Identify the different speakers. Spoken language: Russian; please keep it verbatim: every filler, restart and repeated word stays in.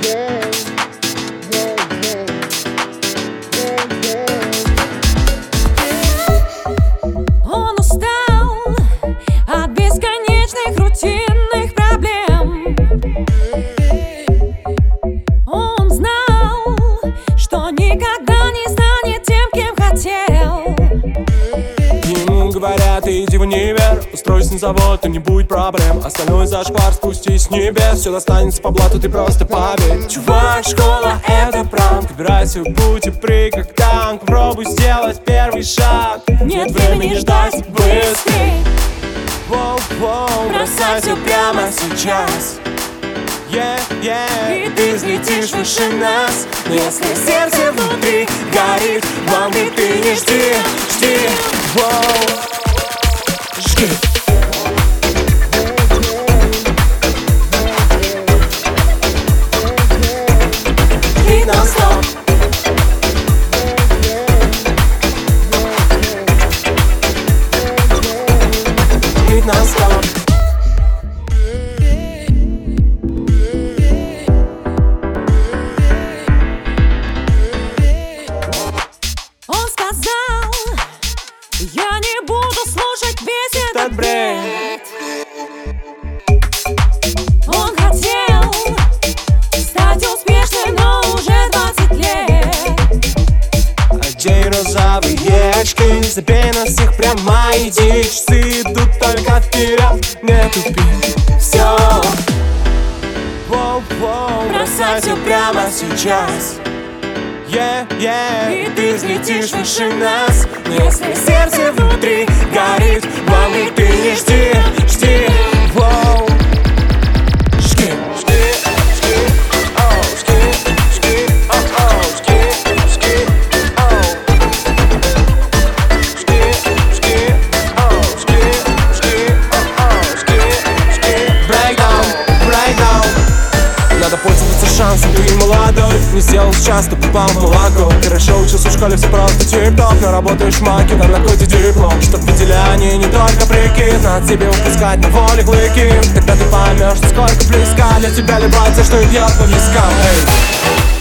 Speaker 1: Он устал от бесконечных рутинных проблем. Он знал, что никогда не станет тем, кем хотел.
Speaker 2: Ему говорят: иди в универ, устройся на завод, и не будет проблем. Остальной зашквар спустись с небес, все достанется по блату, ты просто поверь. Чувак, школа — это пранк. Убирайся в путь и прыг, как танк. Попробуй сделать первый шаг.
Speaker 1: Нет времени ждать, быстрей.
Speaker 2: Воу-воу, бросай все прямо сейчас. Yeah, yeah.
Speaker 1: И ты взлетишь выше нас.
Speaker 2: Но если сердце внутри горит, волны ты не жди, жди. Воу, жги. И нон-стоп. И нон-стоп.
Speaker 1: Он сказал: я не буду слушать весь этот бред. Он хотел стать успешным, но уже двадцать лет.
Speaker 2: Одень розовые очки, забей на всех прямо, иди. Часы идут только вперед, не тупи. Все, воу-воу, бросай все прямо сейчас. Yeah, yeah.
Speaker 1: И ты взлетишь выше
Speaker 2: нас. Но если сердце внутри горит, волны ты не жди, жди. Воу, жги, жги, жги, оу, жги, жги, оу, жги, жги, оу, жги, жги, оу, жги, жги, оу, жги, жги. Breakdown, breakdown. Надо пользоваться шансом, ты молодой. Не сделал сейчас, ты попал в молоко. Хорошо учился в школе, все просто тип-топ. Но работаешь в маке, там на какой-то диплом. Чтоб выделяние не только прикид, надо тебе выпускать на воле клыки. Тогда ты поймешь, сколько близка для тебя любая, что идет по вискам. Эй.